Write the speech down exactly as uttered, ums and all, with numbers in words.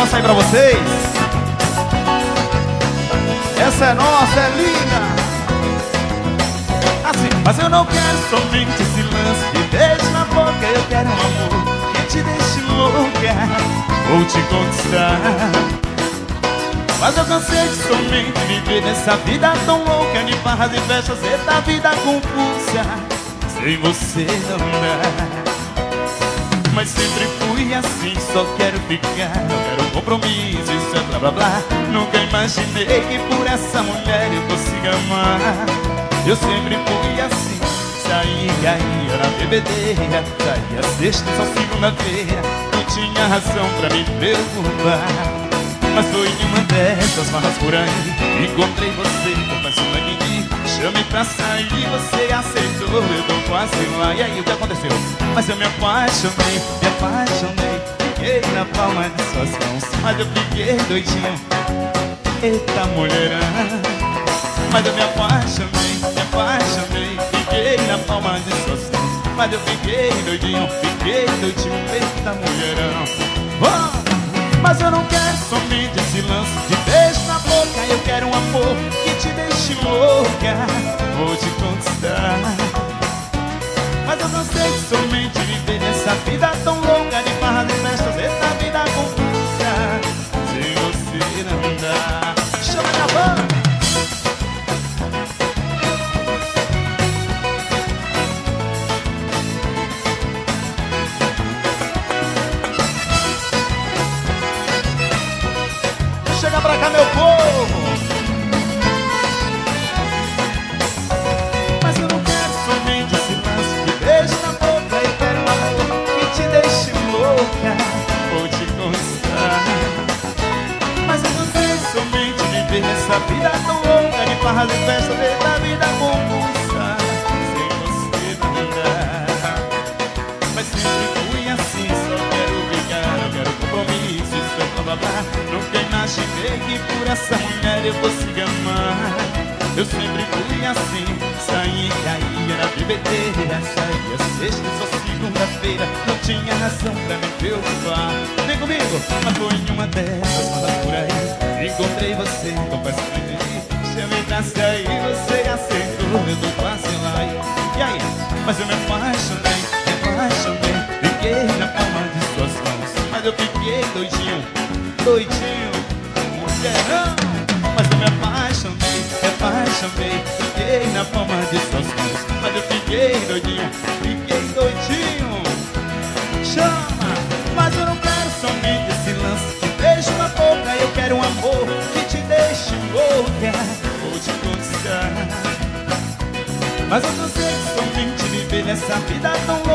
essa aí pra vocês. Essa é nossa, é linda. Assim, mas eu não quero somente esse lance de beijo na boca. Eu quero um amor que te deixe louca. Vou te conquistar. Mas eu cansei de somente viver nessa vida tão louca, de farras e festas e da vida confusa. Sem você não dá. Mas sempre fui assim, só quero ficar. Não quero compromisso, isso é blá blá blá. Nunca imaginei que por essa mulher eu consiga amar. Eu sempre fui assim, saía, ia na bebedeira, saía sexta e só segunda-feira. Não tinha razão pra me preocupar. Mas foi em uma dessas farras por aí, encontrei você, confesso não entendi. Chamei pra sair, você aceitou, eu tô quase lá. E aí, o que aconteceu? Mas eu me apaixonei, me apaixonei. Fiquei na palma de suas mãos, mas eu fiquei doidinho. Eita mulherão. Mas eu me apaixonei, me apaixonei. Fiquei na palma de suas mãos, mas eu fiquei doidinho. Fiquei doidinho, eita mulherão. Oh! Mas eu não quero somente esse lance de beijo na boca. Eu quero um amor que te deixe louca. Vou te conquistar. Mas eu cansei de somente viver nessa vida tão louca, de farras e festas, essa vida confusa. Sem você não dá. Chama minha banda. Chega pra cá, meu povo. Mas eu não quero somente esse lance de beijo na boca. Eu quero um amor que te deixe louca. Vou te conquistar. Mas eu não quero somente viver nessa vida tão louca, de farras e festas, da vida confusa. Sem você não dá. Mas sempre fui assim, só quero ficar. Não quero compromisso, isso é blá blá blá. Nunca imaginei que por essa mulher eu fosse amar. Eu sempre fui assim, saía, caía na bebedeira, saía sexta e só segunda-feira. Não tinha razão pra me preocupar. Vem comigo, mas foi em uma dessas falas por aí, encontrei você, confesso que não entendi. Chamei pra sair, você aceitou, eu tô quase lá. E aí? Mas eu me apaixonei, me apaixonei. Fiquei na palma de suas mãos, mas eu fiquei doidinho, doidinho, mulherão. Mas eu me apaixonei, me apaixonei. Fiquei na palma de suas mãos, mas eu fiquei doidinho, fiquei doidinho. Chama! Mas eu não quero somente esse lance de beijo na boca. Eu quero um amor que te deixe louca. Vou te conquistar. Mas eu não sei somente viver nessa vida tão